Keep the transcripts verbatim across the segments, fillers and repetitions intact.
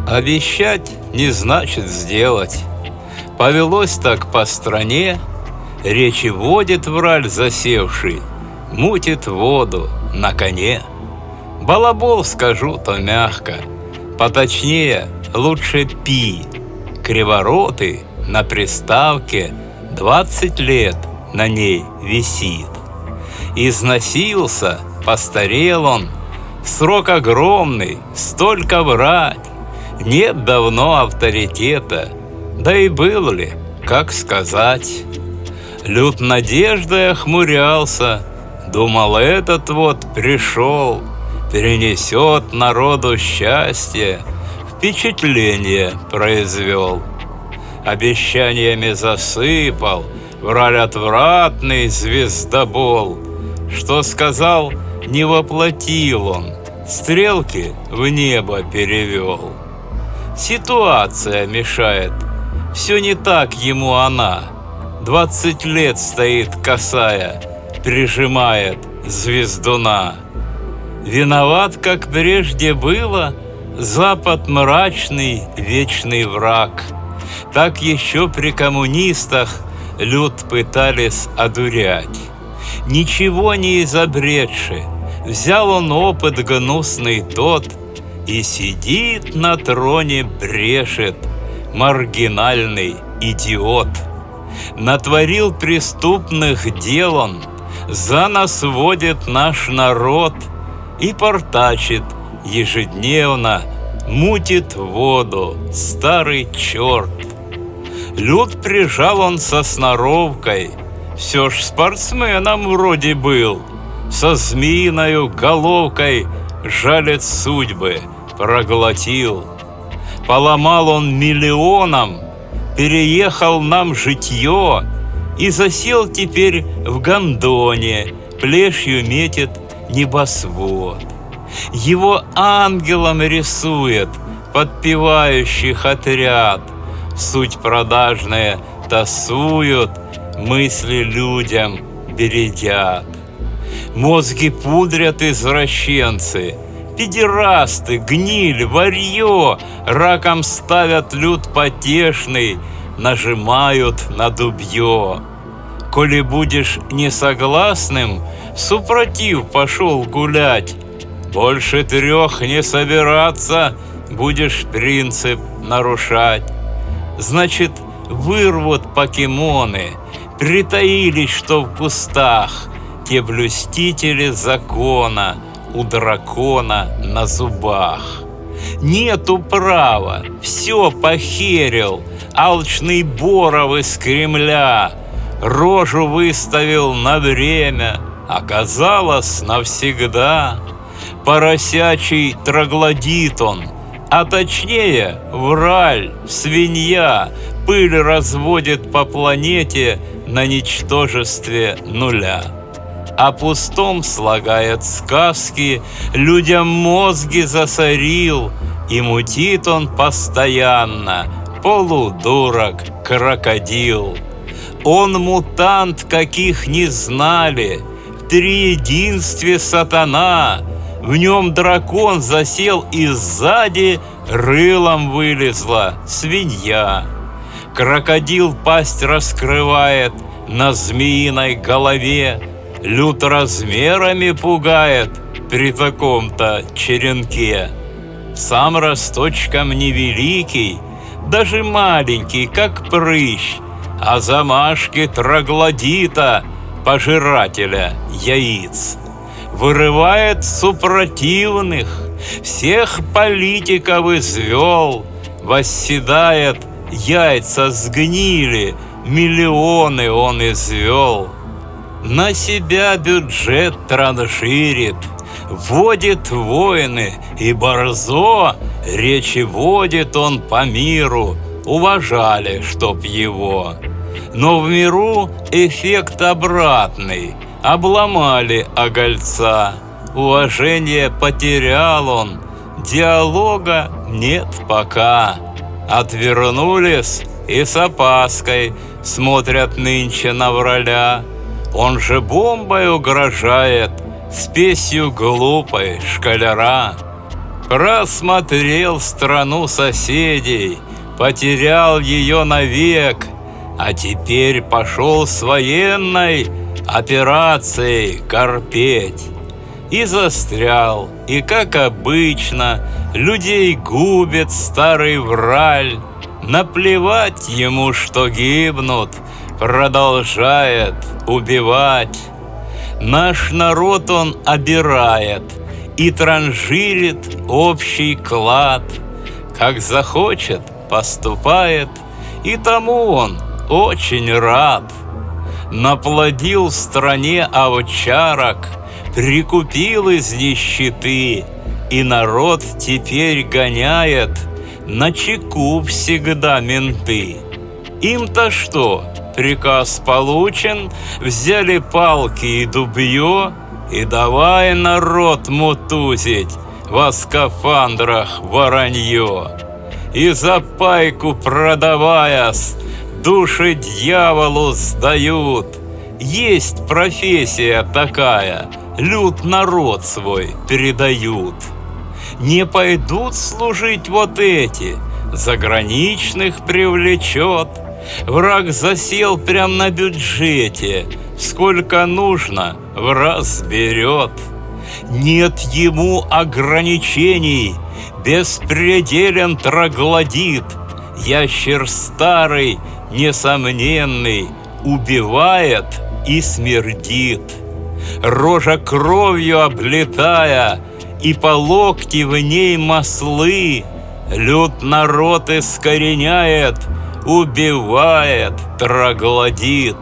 Обещать не значит сделать. Повелось так по стране, речи водит враль засевший, мутит воду на коне. Балабол скажу то мягко, поточнее лучше пи. Кривороты на приставке двадцать лет на ней висит. Износился, постарел он, срок огромный, столько врать. Нет давно авторитета, да и был ли, как сказать. Люд надеждой охмурялся, думал, этот вот пришел, перенесет народу счастье, впечатление произвел. Обещаниями засыпал, враль отвратный звездобол. Что сказал, не воплотил он, стрелки в небо перевел. Ситуация мешает, все не так ему она. Двадцать лет стоит косая, прижимает звездуна. Виноват, как прежде было, Запад мрачный, вечный враг. Так еще при коммунистах люд пытались одурять. Ничего не изобретши, взял он опыт гнусный тот, и сидит на троне брешет маргинальный идиот. Натворил преступных дел он, за нас водит наш народ и портачит ежедневно, мутит воду старый черт. Люд прижал он со сноровкой, все ж спортсменом вроде был, со змеиною головкой жалит судьбы, проглотил. Поломал он миллионам, переехал нам житье и засел теперь в гондоне, плешью метит небосвод. Его ангелом рисует подпевающих отряд, суть продажная тасуют, мысли людям бередят. Мозги пудрят извращенцы, педерасты, гниль, варьё, раком ставят люд потешный, нажимают на дубьё. Коли будешь несогласным, супротив пошел гулять, больше трех не собираться, будешь принцип нарушать. Значит, вырвут покемоны, притаились, что в кустах, те блюстители закона у дракона на зубах. Нету права, все похерил, алчный Боров из Кремля, рожу выставил на время, оказалось навсегда. Поросячий троглодит он, а точнее враль, свинья, пыль разводит по планете на ничтожестве нуля. О пустом слагает сказки, людям мозги засорил, и мутит он постоянно, полудурок, крокодил. Он мутант, каких не знали, в триединстве сатана. В нем дракон засел, и сзади рылом вылезла свинья. Крокодил пасть раскрывает на змеиной голове, люд размерами пугает при таком-то черенке. Сам росточком невеликий, даже маленький, как прыщ, а замашки троглодита, пожирателя яиц. Вырывает супротивных, всех политиков извел, восседает, яйца сгнили, миллионы он извел. На себя бюджет транжирит, водит войны, и борзо речи водит он по миру, уважали, чтоб его. Но в миру эффект обратный, обломали огольца, уважение потерял он, диалога нет пока. Отвернулись и с опаской смотрят нынче на враля. Он же бомбой угрожает, спесью глупой школяра. Просмотрел страну соседей, потерял ее навек, а теперь пошел с военной операцией корпеть. И застрял, и, как обычно, людей губит старый враль. Наплевать ему, что гибнут, продолжает убивать. Наш народ он обирает и транжирит общий клад. Как захочет, поступает, и тому он очень рад. Наплодил в стране овчарок, прикупил из нищеты, и народ теперь гоняет, начеку всегда менты. Им-то что? Приказ получен, взяли палки и дубье, и давай народ мутузить во скафандрах воронье. И за пайку продаваясь, души дьяволу сдают. Есть профессия такая, люд народ свой передают. Не пойдут служить вот эти, заграничных привлечет. Враг засел прям на бюджете, сколько нужно, в раз берет. Нет ему ограничений, беспределен троглодит. Ящер старый, несомненный, убивает и смердит. Рожа кровью облетая, и по локти в ней маслы, люд народ искореняет, убивает, троглодит.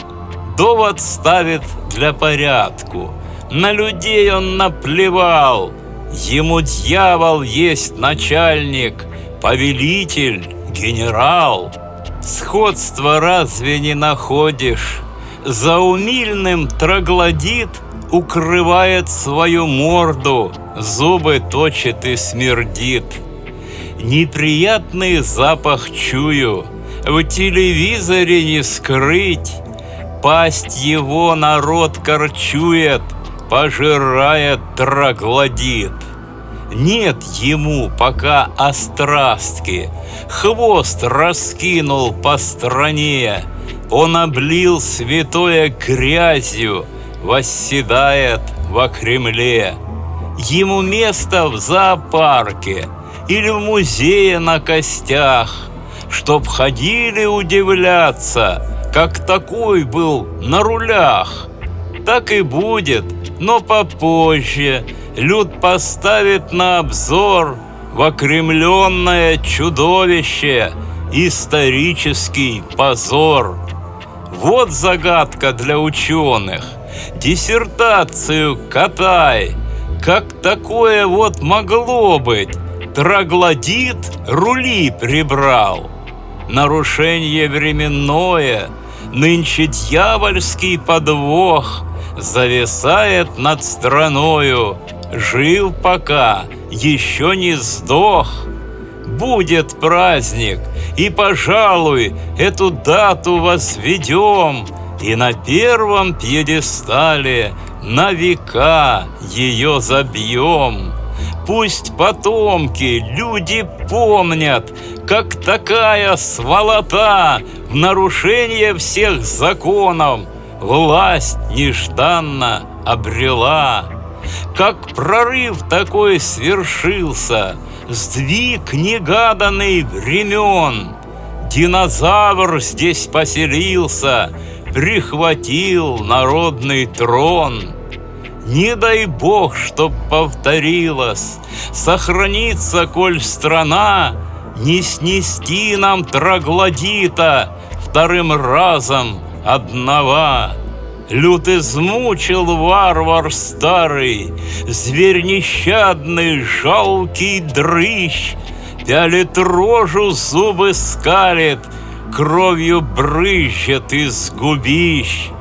Довод ставит для порядку, на людей он наплевал. Ему дьявол есть начальник, повелитель, генерал. Сходство разве не находишь? За умильным троглодит укрывает свою морду, зубы точит и смердит. Неприятный запах чую, в телевизоре не скрыть. Пасть его народ корчует, пожирает троглодит. Нет ему пока острастки, хвост раскинул по стране. Он облил святое грязью, восседает во Кремле. Ему место в зоопарке или в музее на костях, чтоб ходили удивляться, как такой был на рулях. Так и будет, но попозже люд поставит на обзор в окремленное чудовище исторический позор. Вот загадка для ученых. Диссертацию катай. Как такое вот могло быть? Троглодит рули прибрал. Нарушение временное, нынче дьявольский подвох зависает над страною. Жив пока, еще не сдох. Будет праздник, и, пожалуй, эту дату возведем, и на первом пьедестале на века ее забьем. Пусть потомки, люди помнят, как такая сволота в нарушение всех законов власть нежданно обрела. Как прорыв такой свершился, сдвиг негаданный времен. Динозавр здесь поселился, прихватил народный трон. Не дай бог, чтоб повторилось, сохранится, коль страна, не снести нам троглодита вторым разом одного. Люд измучил варвар старый, зверь нещадный, жалкий дрыщ, пялит рожу, зубы скалит, кровью брызжет из губищ.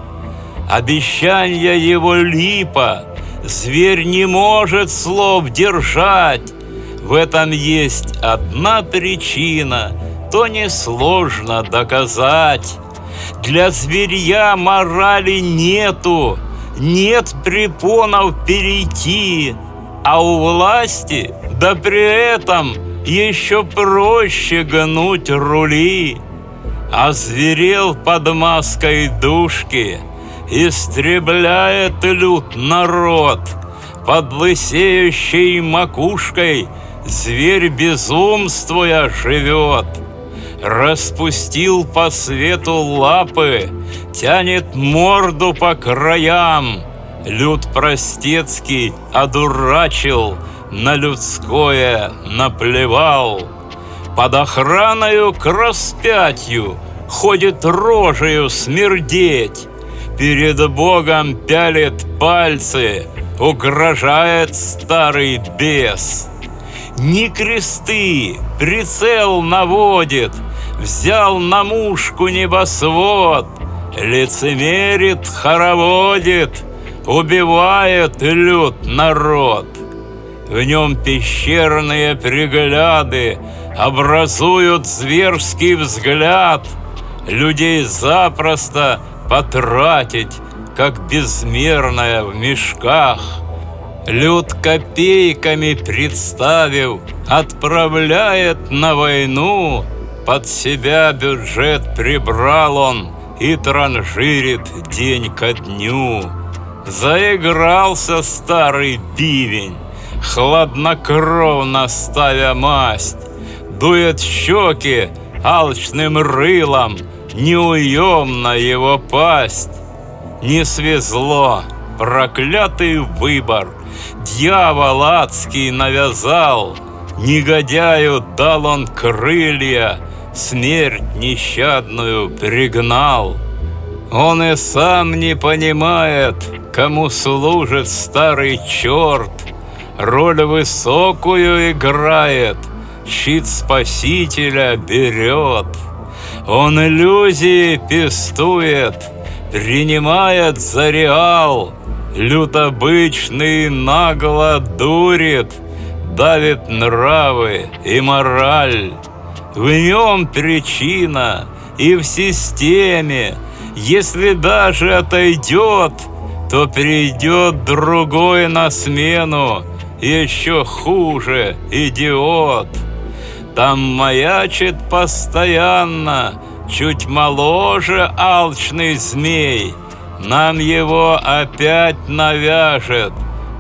Обещанья его липа, зверь не может слов держать. В этом есть одна причина, то несложно доказать. Для зверья морали нету, нет препонов перейти, а у власти да при этом еще проще гнуть рули. Озверел под маской душки, истребляет люд народ. Под лысеющей макушкой зверь, безумствуя, живет. Распустил по свету лапы, тянет морду по краям. Люд простецкий одурачил, на людское наплевал. Под охраною к распятью ходит рожею смердеть. Перед Богом пялит пальцы, угрожает старый бес. Не кресты, прицел наводит, взял на мушку небосвод. Лицемерит, хороводит, убивает люд народ. В нем пещерные пригляды образуют зверский взгляд. Людей запросто потратить, как безмерное в мешках. Люд копейками представив, отправляет на войну. Под себя бюджет прибрал он и транжирит день ко дню. Заигрался старый бивень, хладнокровно ставя масть. Дует щеки алчным рылом, неуемна его пасть. Не свезло, проклятый выбор дьявол адский навязал. Негодяю дал он крылья, смерть нещадную пригнал. Он и сам не понимает, кому служит старый черт. Роль высокую играет, щит спасителя берет. Он иллюзии пестует, принимает за реал. Люд обычный нагло дурит, давит нравы и мораль. В нем причина и в системе. Если даже отойдет, то придет другой на смену, еще хуже идиот. Там маячит постоянно чуть моложе алчный змей. Нам его опять навяжет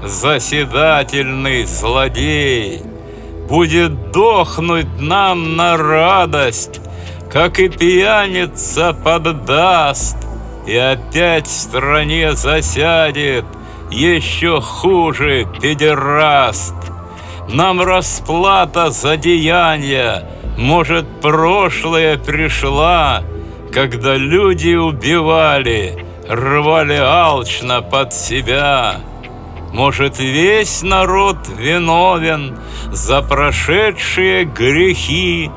заседательный злодей. Будет дохнуть нам на радость, как и пьяница поддаст, и опять в стране засядет еще хуже педераст. Нам расплата за деяния, может, прошлое пришла, когда люди убивали, рвали алчно под себя. Может, весь народ виновен за прошедшие грехи,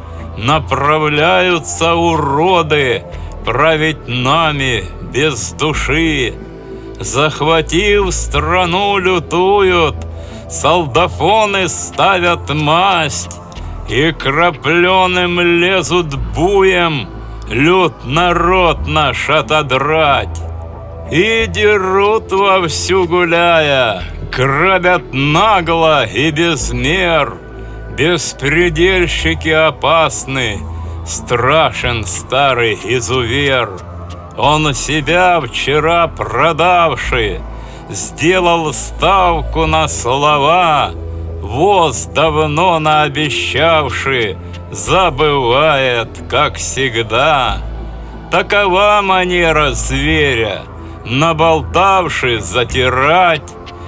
направляются уроды править нами без души. Захватив страну, лютуют, солдафоны ставят масть, и крапленым лезут буем люд народ наш отодрать. И дерут вовсю гуляя, грабят нагло и без мер. Беспредельщики опасны, страшен старый изувер. Он себя вчера продавший сделал ставку на слова, воз давно наобещавший забывает, как всегда. Такова манера зверя, наболтавший затирать,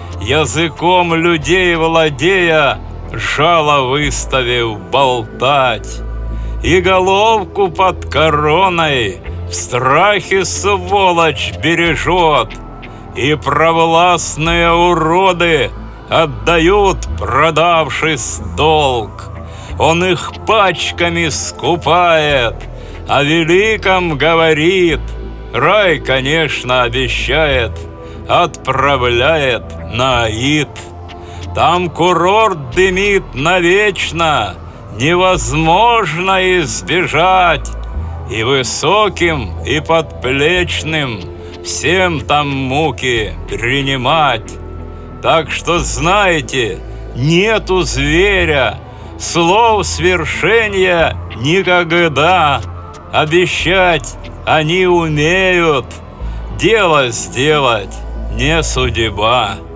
языком людей владея, жало выставив болтать. И головку под короной в страхе сволочь бережет, и провластные уроды отдают, продавшись, долг. Он их пачками скупает, о великом говорит, рай, конечно, обещает, отправляет на Аид. Там курорт дымит навечно, невозможно избежать, и высоким, и подплечным всем там муки принимать. Так что знайте, Нету зверя, слов свершения никогда. Обещать они умеют, дело сделать не судьба.